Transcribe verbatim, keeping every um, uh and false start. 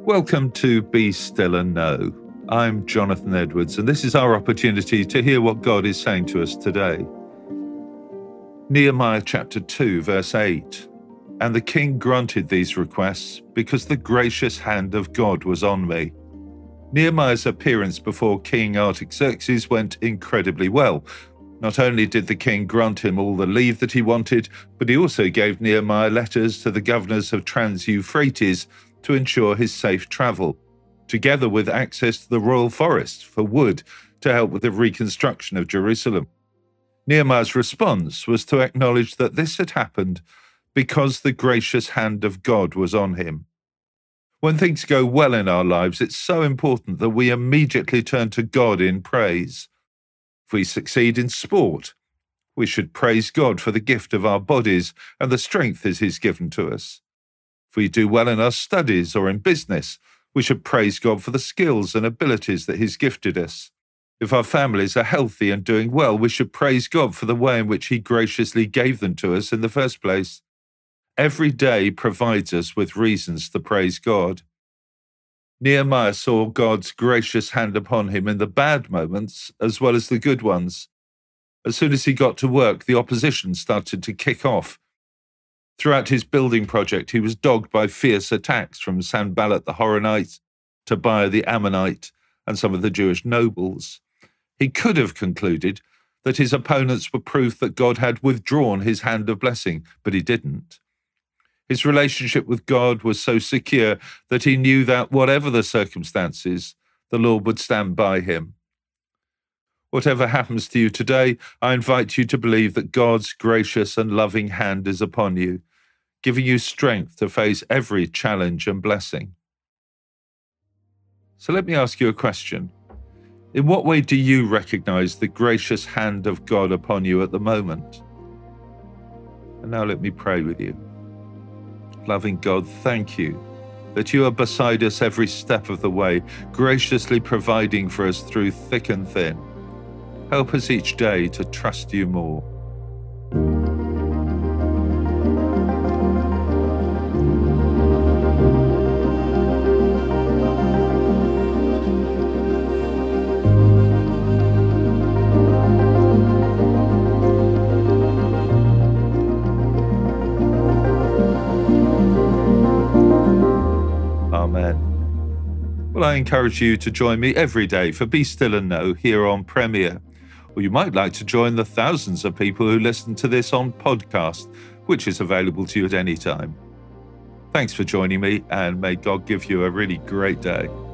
Welcome to Be Still and Know. I'm Jonathan Edwards, and this is our opportunity to hear what God is saying to us today. Nehemiah chapter two, verse eight. And the king granted these requests because the gracious hand of God was on me. Nehemiah's appearance before King Artaxerxes went incredibly well. Not only did the king grant him all the leave that he wanted, but he also gave Nehemiah letters to the governors of Trans-Euphrates to ensure his safe travel, together with access to the royal forest for wood to help with the reconstruction of Jerusalem. Nehemiah's response was to acknowledge that this had happened because the gracious hand of God was on him. When things go well in our lives, it's so important that we immediately turn to God in praise. If we succeed in sport, we should praise God for the gift of our bodies and the strength that He's given to us. If we do well in our studies or in business, we should praise God for the skills and abilities that He's gifted us. If our families are healthy and doing well, we should praise God for the way in which He graciously gave them to us in the first place. Every day provides us with reasons to praise God. Nehemiah saw God's gracious hand upon him in the bad moments as well as the good ones. As soon as he got to work, the opposition started to kick off. Throughout his building project, he was dogged by fierce attacks from Sanballat the Horonite, Tobiah the Ammonite, and some of the Jewish nobles. He could have concluded that his opponents were proof that God had withdrawn his hand of blessing, but he didn't. His relationship with God was so secure that he knew that whatever the circumstances, the Lord would stand by him. Whatever happens to you today, I invite you to believe that God's gracious and loving hand is upon you, giving you strength to face every challenge and blessing. So let me ask you a question. In what way do you recognize the gracious hand of God upon you at the moment? And now let me pray with you. Loving God, thank you that you are beside us every step of the way, graciously providing for us through thick and thin. Help us each day to trust you more. Amen. Well, I encourage you to join me every day for Be Still and Know here on Premier. Or you might like to join the thousands of people who listen to this on podcast, which is available to you at any time. Thanks for joining me, and may God give you a really great day.